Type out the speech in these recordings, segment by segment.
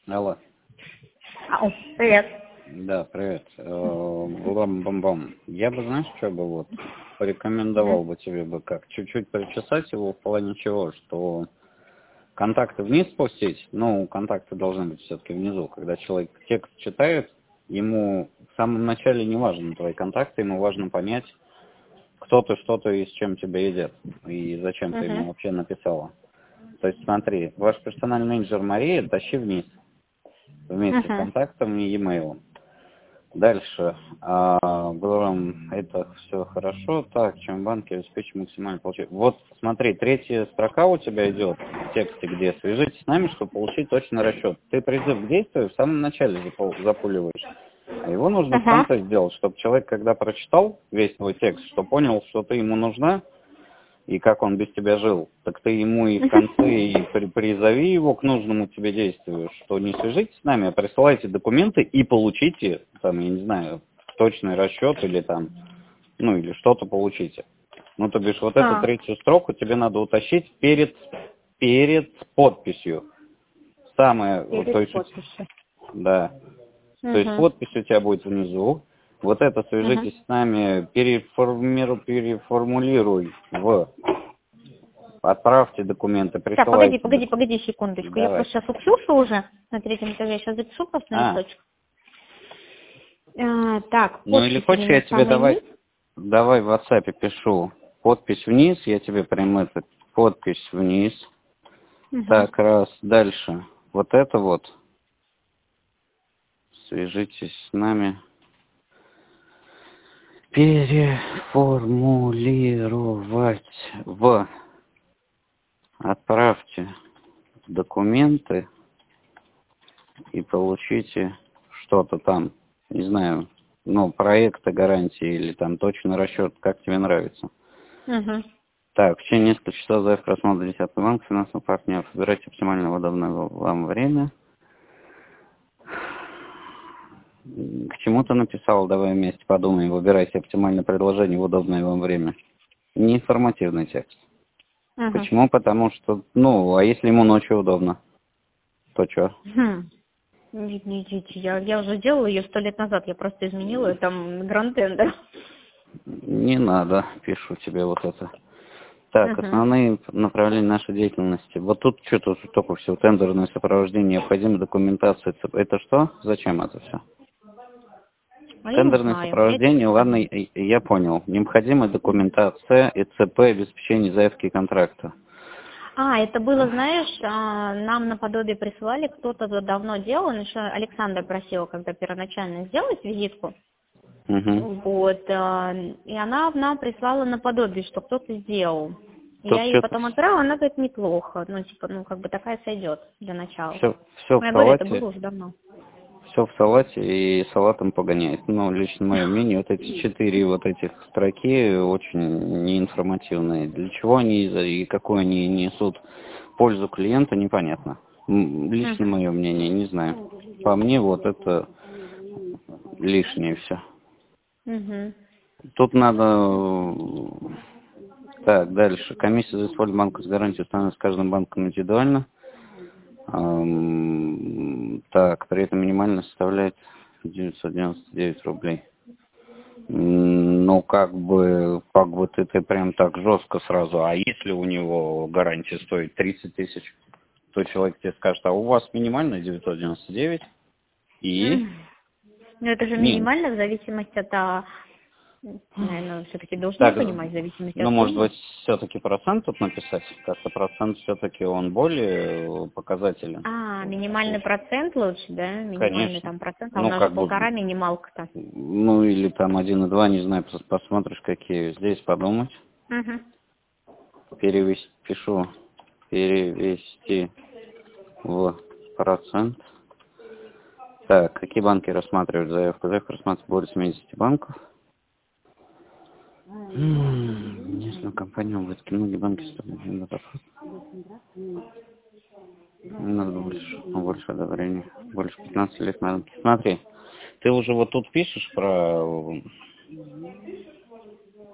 Алло. Ау, привет. Да, привет. Бам-бам-бам. Я бы, знаешь, что бы вот порекомендовал бы тебе бы как чуть-чуть причесать его в плане чего, что контакты вниз спустить, ну, контакты должны быть все-таки внизу. Когда человек текст читает, ему в самом начале не важны твои контакты, ему важно понять, кто ты, что ты и с чем тебе идет, и зачем ты ему вообще написала. То есть смотри, ваш персональный менеджер Мария тащи вниз вместе с контактом и e-mail. Дальше. Говорим, это все хорошо. Так, чем банки обеспечим максимально получить. Вот смотри, третья строка у тебя идет в тексте, где свяжитесь с нами, чтобы получить точный расчет. Ты призыв к действию в самом начале запуливаешь. А его нужно в конце сделать, чтобы человек, когда прочитал весь твой текст, что понял, что ты ему нужна, и как он без тебя жил, так ты ему и в конце и призови его к нужному тебе действию, что не свяжитесь с нами, а присылайте документы и получите, там, я не знаю, точный расчет или там, ну, или что-то получите. Ну, то бишь, вот эту третью строку тебе надо утащить перед подписью. Самое, вот, то есть, да. То есть подпись у тебя будет внизу. Вот это свяжитесь с нами, переформулируй отправьте документы, присылайте. Так, погоди секундочку. Давай. Я просто сейчас у Ксюши уже на третьем этаже, я сейчас запишу просто на листочек. Так, ну или хочешь, я тебе давай в WhatsApp пишу. Подпись вниз, я тебе прям подпись вниз. Так, раз, дальше. Вот это вот. Свяжитесь с нами. Переформулировать отправьте документы и получите что-то там, не знаю, ну, проекта гарантии или там точный расчет, как тебе нравится. Так, в течение нескольких часов за просмотр 10 банк, финансовых партнеров. Выбирайте оптимально удобное вам время. К чему ты написал? Давай вместе подумаем. Выбирайте оптимальное предложение в удобное вам время. Неинформативный текст. Почему? Потому что, ну, а если ему ночью удобно, то что? Я уже делала ее 100 лет назад, я просто изменила, там гранд-тендер. Не надо, пишу тебе вот это. Так, основные направления нашей деятельности. Вот тут что-то только все, тендерное сопровождение, необходимая документация. Это что? Зачем это все? Тендерное сопровождение, ладно, я понял. Необходимая документация, ИЦП, обеспечение заявки контракта. Это было, знаешь, нам наподобие присылали, кто-то давно делал, еще Александр просил, когда первоначально сделать визитку. Вот, и она нам прислала наподобие, что кто-то сделал. Я ей потом отправила, она говорит, неплохо, ну, типа, ну, как бы такая сойдет для начала. Все в салате. Это было уже давно. Все в салате и салатом погоняет. Ну, лично мое мнение, вот эти 4 вот этих строки очень неинформативные. Для чего они и какую они несут пользу клиента, непонятно. Лично мое мнение, не знаю. По мне, вот это лишнее все. Тут надо... Так, дальше. Комиссия за использование банка с гарантией установлена с каждым банком индивидуально. Так, при этом минимально составляет 999 рублей. Ну, как бы ты прям так жестко сразу. А если у него гарантия стоит 30 тысяч, то человек тебе скажет, а у вас минимальная 999 и... Ну, это же минимально в зависимости от... Наверное, все-таки должны понимать в зависимости от... Ну, может быть, все-таки процент тут написать? Как-то процент все-таки он более показателен. Минимальный процент лучше, да? Минимальный Конечно. там процент, а у нас же 1,5 минималка-то. Ну, или там 1,2, не знаю, посмотришь, какие. Здесь подумать. Пишу, перевести в процент. Так, какие банки рассматривают заявку? Заявку рассматривают более 70 банков. Если компания будет многие банки надо больше одобрения. Больше 15 лет надо. Смотри, ты уже вот тут пишешь про...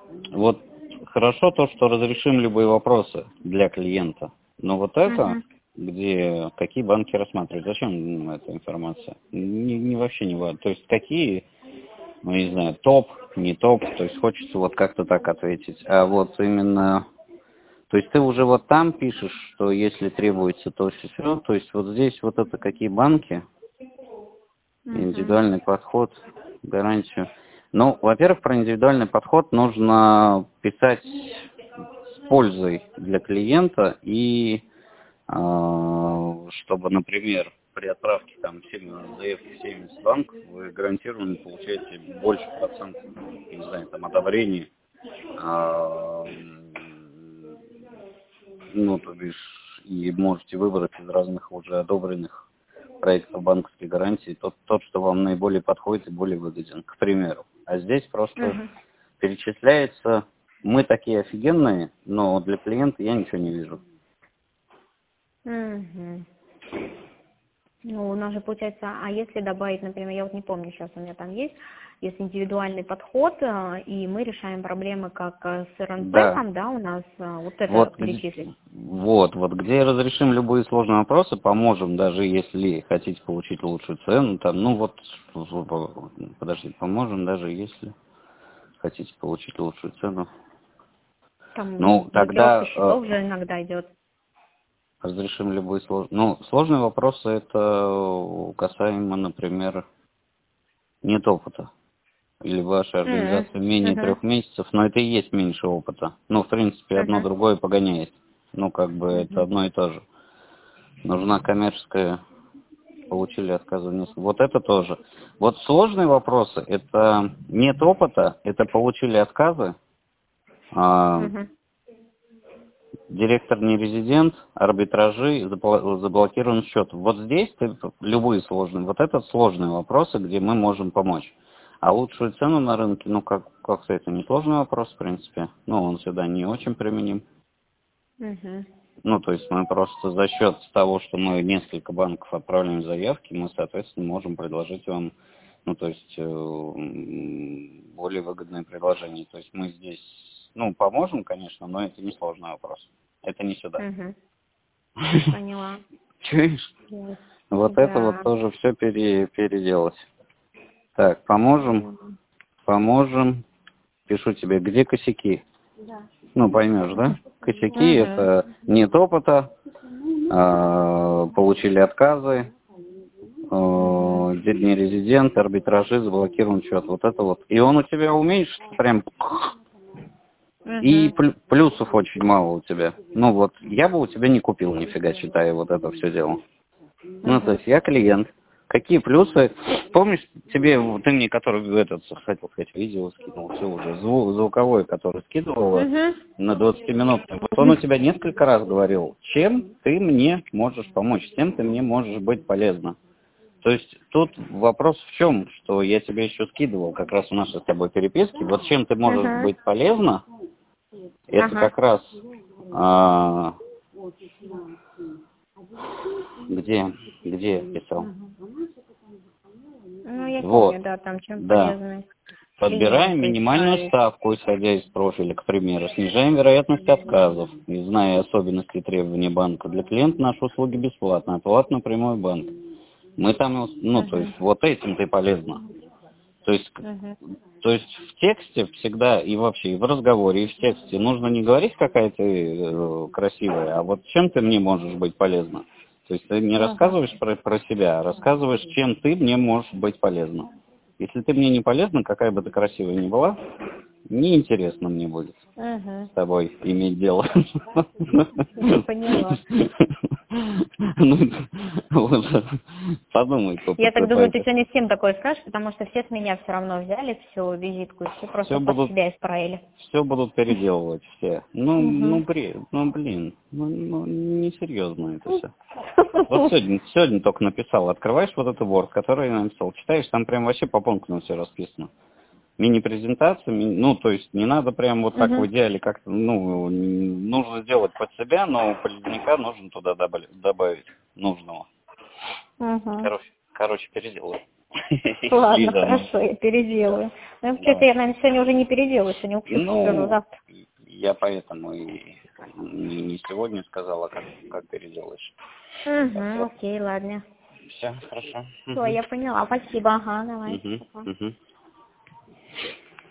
Вот хорошо то, что разрешим любые вопросы для клиента. Но вот это где какие банки рассматривать. Зачем эта информация? Вообще не важно. То есть какие, ну, не знаю, топ, не топ, то есть хочется вот как-то так ответить. А вот именно, то есть ты уже вот там пишешь, что если требуется то все, то есть вот здесь вот это какие банки, индивидуальный подход, гарантию. Ну, во-первых, про индивидуальный подход нужно писать с пользой для клиента и чтобы, например, при отправке там заявки в 70 банков вы гарантированно получаете больше процентов, не знаю, там одобрений, ну, то бишь, и можете выбрать из разных уже одобренных проектов банковской гарантии тот, что вам наиболее подходит и более выгоден, к примеру. А здесь просто перечисляется, мы такие офигенные, но для клиента я ничего не вижу. Ну, у нас же получается, а если добавить, например, я вот не помню, сейчас у меня там есть индивидуальный подход, и мы решаем проблемы как с РНП, Да. там, да, у нас вот это Вот, перечислить. Вот, где разрешим любые сложные вопросы, поможем, даже если хотите получить лучшую цену, там, ну вот, подожди, поможем, даже если хотите получить лучшую цену. Там Ну, тогда блокировка счетов же иногда идет. разрешим любые сложные. Ну, сложные вопросы это касаемо, например, нет опыта. Или вашей организации менее 3 месяцев, но это и есть меньше опыта. Ну, в принципе, одно другое погоняет. Ну, как бы это одно и то же. Нужна коммерческая, получили отказы. Вот это тоже. Вот сложные вопросы, это нет опыта, это получили отказы, директор не резидент, арбитражи, заблокирован счет. Вот здесь любые сложные, вот это сложные вопросы, где мы можем помочь. А лучшую цену на рынке, ну, как сказать, это не сложный вопрос, в принципе. Ну, он сюда не очень применим. Ну, то есть мы просто за счет того, что мы несколько банков отправляем заявки, мы, соответственно, можем предложить вам, ну, то есть более выгодное предложение. То есть мы здесь, ну, поможем, конечно, но это не сложный вопрос. Это не сюда. Поняла. Чуешь? Вот это вот тоже все переделать. Так, поможем. Пишу тебе, где косяки? Да. Ну, поймешь, да? Косяки это нет опыта, получили отказы, не резидент, арбитражи, заблокирован счет. Вот это вот. И он у тебя умеешь прям... И плюсов очень мало у тебя. Ну вот, я бы у тебя не купил нифига, считая вот это все дело. Ну, то есть я клиент. Какие плюсы? Помнишь, ты мне, который хотел сказать, видео скинул, все уже, звуковой, который скидывал на 20 минут. Вот он у тебя несколько раз говорил, чем ты мне можешь помочь, чем ты мне можешь быть полезна. То есть тут вопрос в чем, что я тебе еще скидывал как раз в нашей с тобой переписке, вот чем ты можешь быть полезна, это как раз... Где я писал? Ну, я вот. помню, да, там чем да. полезны. Подбираем минимальную ставку, исходя из профиля, к примеру. Снижаем вероятность отказов, не зная особенностей и требований банка. Для клиента наши услуги бесплатны, оплата напрямую в банк. Мы там, ну, то есть, вот этим ты полезна. То есть в тексте всегда и вообще и в разговоре, и в тексте нужно не говорить, какая ты красивая, а вот чем ты мне можешь быть полезна. То есть ты не рассказываешь про себя, а рассказываешь, чем ты мне можешь быть полезна. Если ты мне не полезна, какая бы ты красивая ни была, неинтересно мне будет с тобой иметь дело. Поняла. Подумай. Я так думаю, ты сегодня всем такое скажешь, потому что все с меня все равно взяли всю визитку и все просто под себя исправили. Все будут переделывать все. Ну, блин, несерьезно это все. Вот сегодня только написал, открываешь вот этот Word, который я написал, читаешь, там прям вообще по пунктам все расписано. Мини-презентация, ну, то есть не надо прям вот так в идеале как-то, ну, нужно сделать под себя, но полезняка нужно туда добавить нужного. Короче, переделаю. Ладно, хорошо, я переделаю. Ну, вообще-то я, наверное, сегодня уже не переделаю, сегодня уксус скажу завтра. Я поэтому и не сегодня сказала, как переделаешь. Угу, окей, ладно. Все, хорошо. Все, я поняла. Спасибо. Ага, давай. Угу.